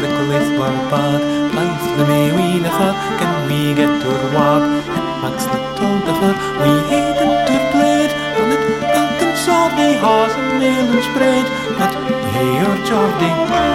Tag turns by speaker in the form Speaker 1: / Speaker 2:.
Speaker 1: Cliff war bad, life the may we never can we get to wab. Het max little differ, we hate and to blade, and it elken saw the horse and nail and spread, but hey your Geordie.